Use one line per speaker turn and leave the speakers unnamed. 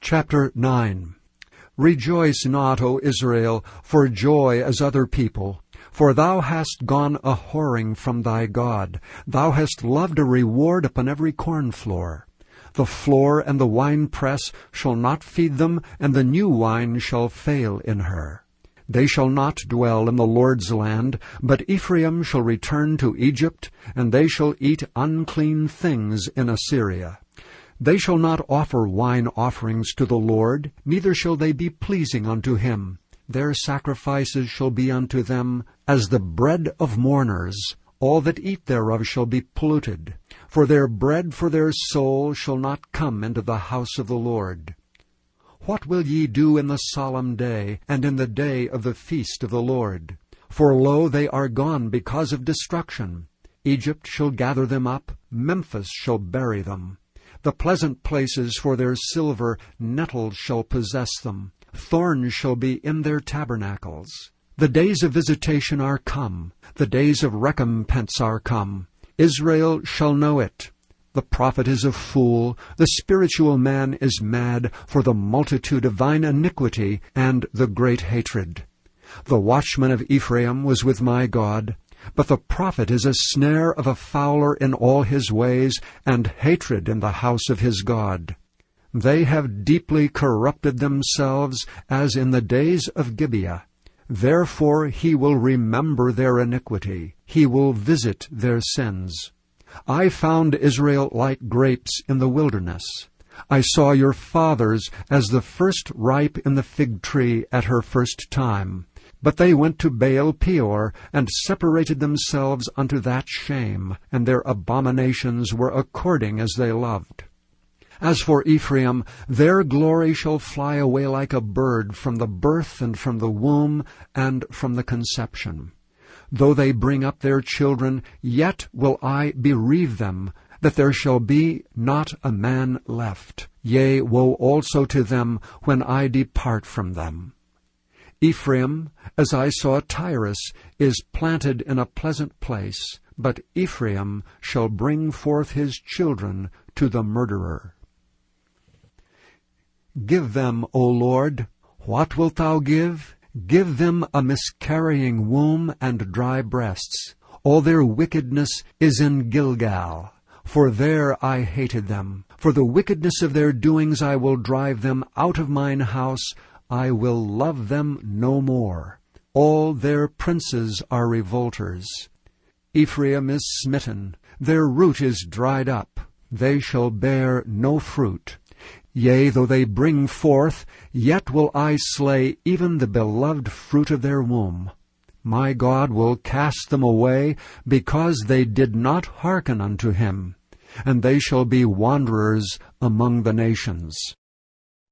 Chapter 9. Rejoice not, O Israel, for joy as other people, for thou hast gone a-whoring from thy God. Thou hast loved a reward upon every corn floor. The floor and the winepress shall not feed them, and the new wine shall fail in her. They shall not dwell in the Lord's land, but Ephraim shall return to Egypt, and they shall eat unclean things in Assyria. They shall not offer wine offerings to the Lord, neither shall they be pleasing unto him. Their sacrifices shall be unto them as the bread of mourners. All that eat thereof shall be polluted. For their bread for their soul shall not come into the house of the Lord. What will ye do in the solemn day, and in the day of the feast of the Lord? For lo, they are gone because of destruction. Egypt shall gather them up, Memphis shall bury them. The pleasant places for their silver, nettles shall possess them. Thorns shall be in their tabernacles. The days of visitation are come. The days of recompense are come. Israel shall know it. The prophet is a fool. The spiritual man is mad for the multitude of thine iniquity and the great hatred. The watchman of Ephraim was with my God. But the prophet is a snare of a fowler in all his ways, and hatred in the house of his God. They have deeply corrupted themselves, as in the days of Gibeah. Therefore he will remember their iniquity. He will visit their sins. I found Israel like grapes in the wilderness. I saw your fathers as the first ripe in the fig tree at her first time. But they went to Baal Peor, and separated themselves unto that shame, and their abominations were according as they loved. As for Ephraim, their glory shall fly away like a bird from the birth, and from the womb, and from the conception. Though they bring up their children, yet will I bereave them, that there shall be not a man left. Yea, woe also to them when I depart from them. Ephraim, as I saw Tyrus, is planted in a pleasant place, but Ephraim shall bring forth his children to the murderer. Give them, O Lord. What wilt thou give? Give them a miscarrying womb and dry breasts. All their wickedness is in Gilgal, for there I hated them. For the wickedness of their doings I will drive them out of mine house. I will love them no more. All their princes are revolters. Ephraim is smitten. Their root is dried up. They shall bear no fruit. Yea, though they bring forth, yet will I slay even the beloved fruit of their womb. My God will cast them away, because they did not hearken unto him. And they shall be wanderers among the nations.